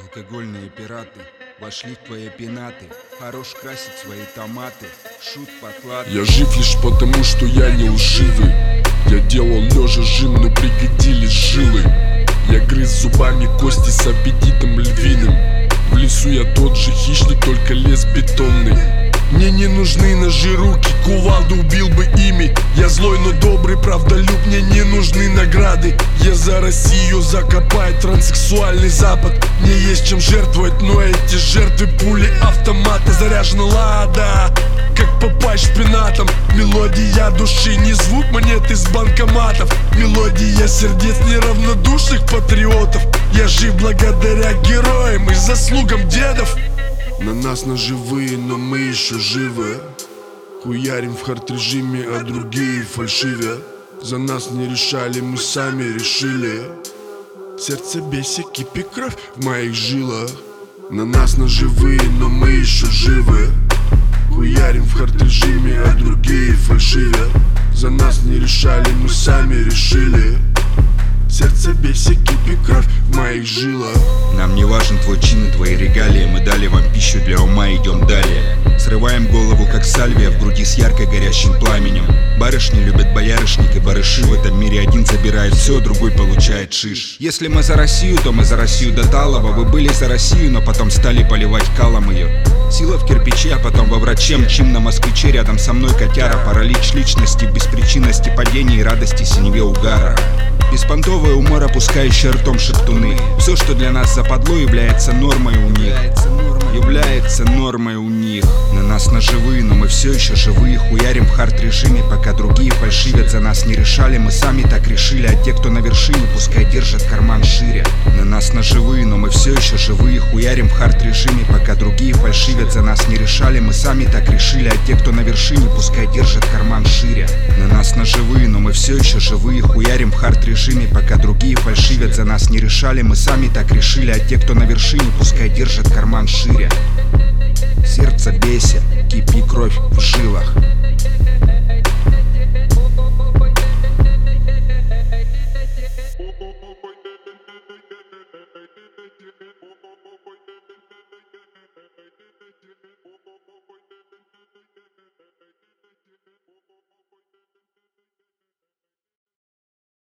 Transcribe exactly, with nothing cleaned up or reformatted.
Алкогольные пираты вошли в твои пенаты. Хорош красить свои томаты. Шут поклад. Я жив лишь потому, что я не лживый. Я делал лежа жим, но пригодились жилы. Я грыз зубами кости с аппетитом львиным. В лесу я тот же хищник, только лес бетонный. Мне не нужны ножи, руки, кувалду убил бы ими. Я злой, но добрый, правдолюб, мне не нужны награды. Я за Россию закопает транссексуальный Запад. Мне есть чем жертвовать, но эти жертвы пули автомата. Заряжена лада, как попасть шпинатом. Мелодия души, не звук монет из банкоматов. Мелодия сердец неравнодушных патриотов. Я жив благодаря героям и заслугам дедов. На нас ножевые, но мы еще живы. Хуярим в хард-режиме, а другие фальшивят. За нас не решали, мы сами решили. Сердце бесит, кипит кровь в моих жилах. На нас ножевые, но мы еще живы. Хуярим в хард-режиме, а другие фальшивят. За нас не решали, мы сами решили. Сердце бесит, кипит кровь в моих жилах. Нам не важен твой чин и твои регалии. Мы дали вам пищу для ума, идем далее. Срываем голову, как сальвия в груди с ярко горящим пламенем. Барышни любят боярышник и барыши. В этом мире один забирает все, другой получает шиш. Если мы за Россию, то мы за Россию до талого. Вы были за Россию, но потом стали поливать калом ее. Сила в кирпиче, а потом во враче. Мчим на москвиче, рядом со мной котяра. Паралич личности, беспричинности падений и радости синеве угара. Беспонтовый умор, опускающий ртом шептуны. Все, что для нас западло, является нормой у них. Является нормой у них. На нас ножевые, но мы все еще живые. Хуярим в хард-режиме, пока другие фальшивят. За нас не решали, мы сами так решили. А те, кто на вершине, пускай держат карман шире. На нас ножевые, но мы все еще живые. Хуярим в хард-режиме, пока другие фальшивят. За нас не решали, мы сами так решили. А те, кто на вершине, пускай держат карман шире. На нас ножевые, но мы все еще живые. Хуярим в хард-режиме, пока другие фальшивят. За нас не решали, мы сами так решили. А те, кто на вершине, пускай держат карман шире. Сердце бесит, кипи кровь в жилах.